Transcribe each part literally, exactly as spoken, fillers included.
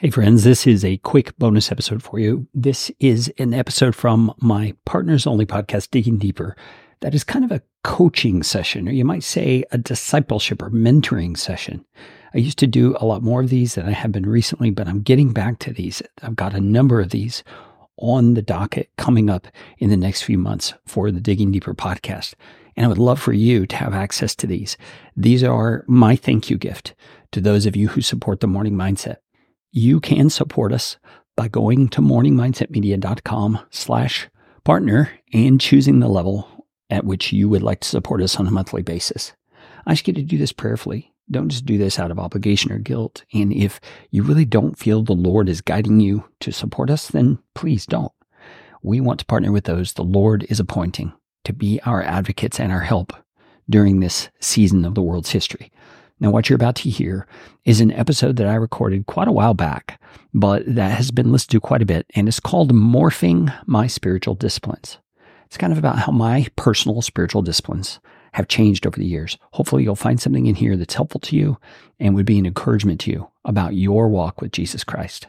Hey friends, this is a quick bonus episode for you. This is an episode from my Partners Only podcast, Digging Deeper. That is kind of a coaching session, or you might say a discipleship or mentoring session. I used to do a lot more of these than I have been recently, but I'm getting back to these. I've got a number of these on the docket coming up in the next few months for the Digging Deeper podcast. And I would love for you to have access to these. These are my thank you gift to those of you who support the Morning Mindset. You can support us by going to morningmindsetmedia.com slash partner and choosing the level at which you would like to support us on a monthly basis. I ask you to do this prayerfully. Don't just do this out of obligation or guilt. And if you really don't feel the Lord is guiding you to support us, then please don't. We want to partner with those the Lord is appointing to be our advocates and our help during this season of the world's history. Now, what you're about to hear is an episode that I recorded quite a while back, but that has been listened to quite a bit, and it's called Morphing My Spiritual Disciplines. It's kind of about how my personal spiritual disciplines have changed over the years. Hopefully, you'll find something in here that's helpful to you and would be an encouragement to you about your walk with Jesus Christ.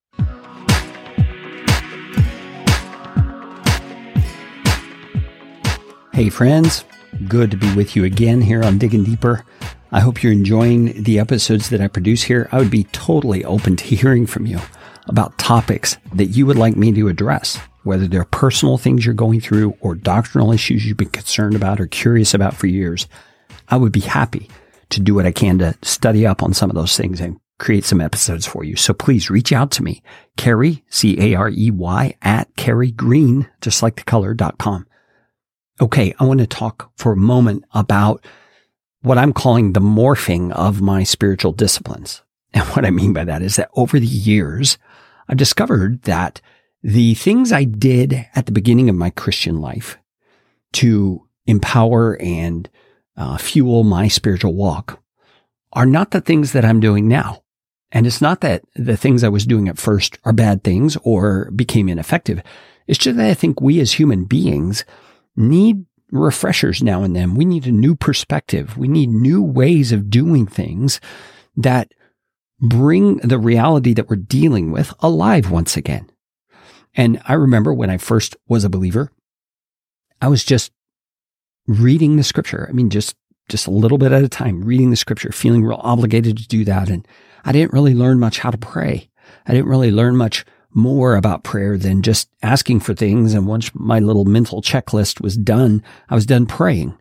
Hey, friends. Good to be with you again here on Digging Deeper. I hope you're enjoying the episodes that I produce here. I would be totally open to hearing from you about topics that you would like me to address, whether they're personal things you're going through or doctrinal issues you've been concerned about or curious about for years. I would be happy to do what I can to study up on some of those things and create some episodes for you. So please reach out to me, Carey, C A R E Y, at Carey Green, just like the color, dot com. Okay, I want to talk for a moment about what I'm calling the morphing of my spiritual disciplines. And what I mean by that is that over the years, I've discovered that the things I did at the beginning of my Christian life to empower and uh, fuel my spiritual walk are not the things that I'm doing now. And it's not that the things I was doing at first are bad things or became ineffective. It's just that I think we as human beings need refreshers now and then. We need a new perspective. We need new ways of doing things that bring the reality that we're dealing with alive once again. And I remember when I first was a believer, I was just reading the scripture. I mean, just, just a little bit at a time, reading the scripture, feeling real obligated to do that. And I didn't really learn much how to pray. I didn't really learn much more about prayer than just asking for things. And once my little mental checklist was done, I was done praying.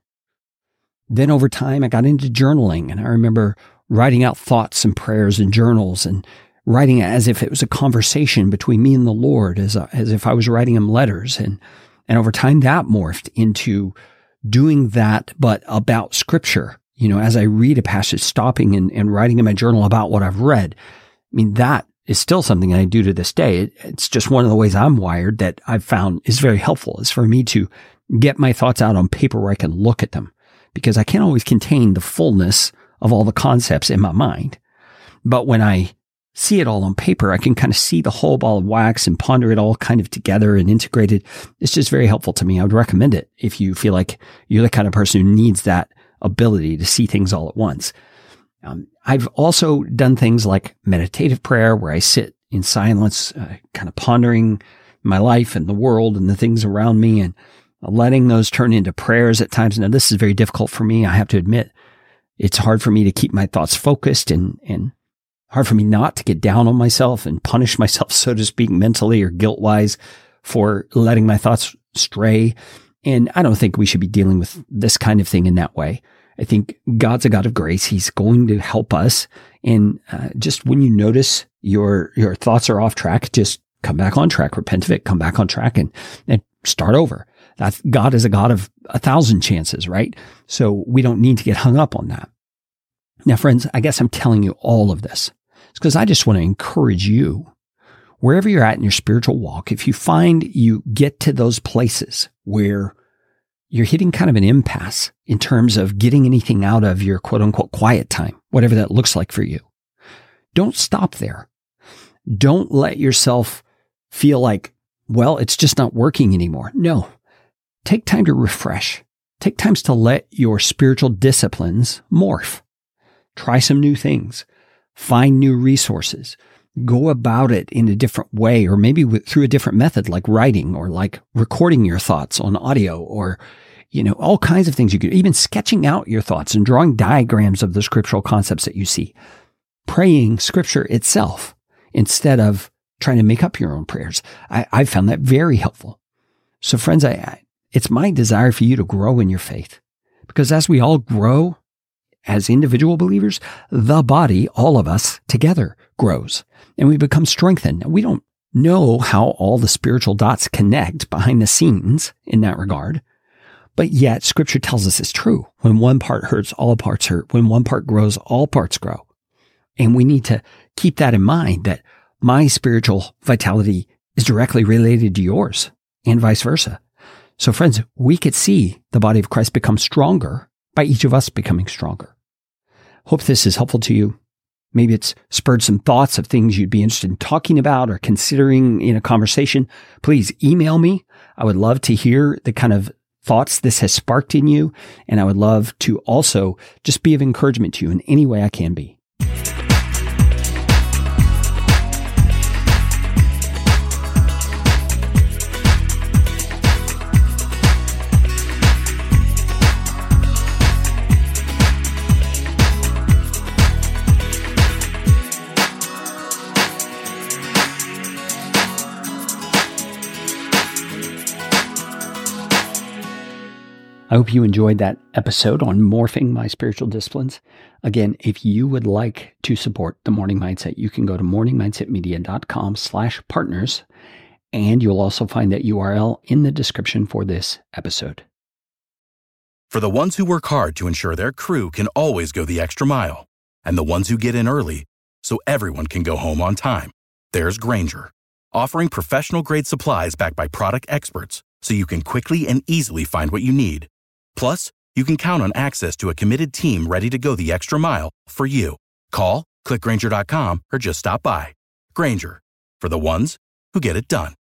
Then over time, I got into journaling, and I remember writing out thoughts and prayers in journals and writing it as if it was a conversation between me and the Lord, as, a, as if I was writing him letters. And, and over time, that morphed into doing that, but about scripture. You know, as I read a passage, stopping and, and writing in my journal about what I've read. I mean, that is still something I do to this day. It, it's just one of the ways I'm wired that I've found is very helpful, is for me to get my thoughts out on paper where I can look at them, because I can't always contain the fullness of all the concepts in my mind. But when I see it all on paper, I can kind of see the whole ball of wax and ponder it all kind of together and integrated. It's just very helpful to me. I would recommend it if you feel like you're the kind of person who needs that ability to see things all at once. Um, I've also done things like meditative prayer, where I sit in silence, uh, kind of pondering my life and the world and the things around me, and letting those turn into prayers at times. Now, this is very difficult for me. I have to admit, it's hard for me to keep my thoughts focused, and, and hard for me not to get down on myself and punish myself, so to speak, mentally or guilt-wise for letting my thoughts stray. And I don't think we should be dealing with this kind of thing in that way. I think God's a God of grace. He's going to help us. And uh, just when you notice your your thoughts are off track, just come back on track, repent of it, come back on track, and, and start over. That's, God is a God of a thousand chances, right? So we don't need to get hung up on that. Now, friends, I guess I'm telling you all of this. It's because I just want to encourage you, wherever you're at in your spiritual walk, if you find you get to those places where you're hitting kind of an impasse in terms of getting anything out of your quote unquote quiet time, whatever that looks like for you, don't stop there. Don't let yourself feel like, well, it's just not working anymore. No, take time to refresh. Take times to let your spiritual disciplines morph. Try some new things. Find new resources. go about it in a different way, or maybe with, through a different method, like writing or like recording your thoughts on audio, or, you know, all kinds of things you could, even sketching out your thoughts and drawing diagrams of the scriptural concepts that you see, praying scripture itself instead of trying to make up your own prayers. I, I found that very helpful. So friends, I, I, it's my desire for you to grow in your faith, because as we all grow as individual believers, the body, all of us together, grows and we become strengthened. We don't know how all the spiritual dots connect behind the scenes in that regard, but yet scripture tells us it's true. When one part hurts, all parts hurt. When one part grows, all parts grow. And we need to keep that in mind, that my spiritual vitality is directly related to yours and vice versa. So friends, we could see the body of Christ become stronger by each of us becoming stronger. Hope this is helpful to you. Maybe it's spurred some thoughts of things you'd be interested in talking about or considering in a conversation. Please email me. I would love to hear the kind of thoughts this has sparked in you. And I would love to also just be of encouragement to you in any way I can be. I hope you enjoyed that episode on morphing my spiritual disciplines. Again, if you would like to support The Morning Mindset, you can go to morning mindset media dot com slash partners, and you'll also find that U R L in the description for this episode. For the ones who work hard to ensure their crew can always go the extra mile, and the ones who get in early so everyone can go home on time, there's Grainger, offering professional-grade supplies backed by product experts so you can quickly and easily find what you need. Plus, you can count on access to a committed team ready to go the extra mile for you. Call, click Grainger dot com, or just stop by. Grainger, for the ones who get it done.